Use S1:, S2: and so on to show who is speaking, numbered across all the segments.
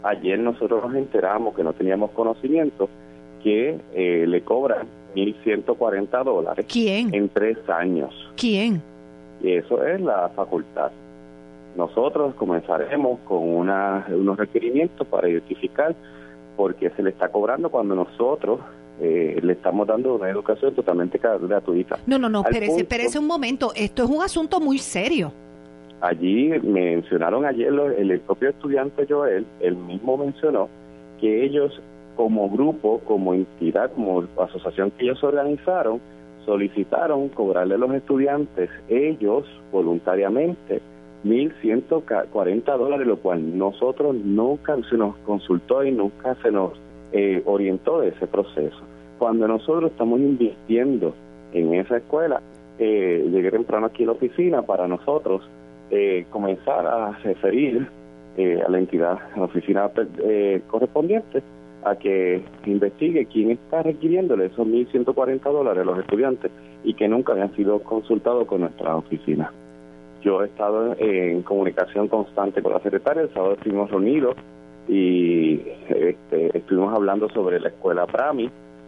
S1: Ayer nosotros nos enteramos que no teníamos conocimiento que le cobran $1,140.
S2: ¿Quién?
S1: En 3 años.
S2: ¿Quién?
S1: Y eso es la facultad. Nosotros comenzaremos con unos requerimientos para identificar por qué se le está cobrando cuando nosotros le estamos dando una educación totalmente gratuita.
S2: No, espérese un momento. Esto es un asunto muy serio.
S1: Allí mencionaron ayer el propio estudiante Joel, él mismo mencionó que ellos como grupo, como entidad, como asociación que ellos organizaron, solicitaron cobrarle a los estudiantes, ellos voluntariamente, $1,140, lo cual nosotros nunca se nos consultó y nunca se nos orientó de ese proceso. Cuando nosotros estamos invirtiendo en esa escuela, llegué temprano aquí a la oficina para nosotros comenzar a referir a la entidad, a la oficina correspondiente, a que investigue quién está requiriéndole esos $1,140 a los estudiantes y que nunca habían sido consultados con nuestra oficina. Yo he estado en comunicación constante con la secretaria, el sábado estuvimos reunidos y estuvimos hablando sobre la escuela Prami.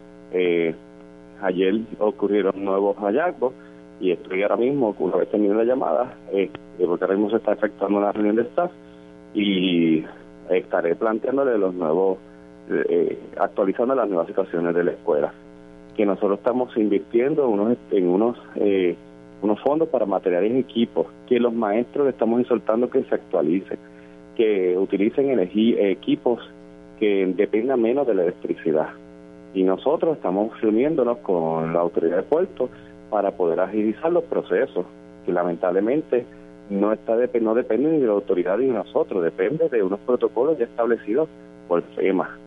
S1: Ayer ocurrieron nuevos hallazgos y estoy ahora mismo, una vez terminé la llamada, porque ahora mismo se está efectuando una reunión de staff y estaré planteándole los nuevos, actualizando las nuevas situaciones de la escuela, que nosotros estamos invirtiendo en unos fondos para materiales y equipos, que los maestros le estamos exhortando que se actualicen, que utilicen equipos que dependan menos de la electricidad. Y nosotros estamos reuniéndonos con la autoridad de puerto para poder agilizar los procesos, que lamentablemente no depende ni de la autoridad ni de nosotros, depende de unos protocolos ya establecidos por FEMA.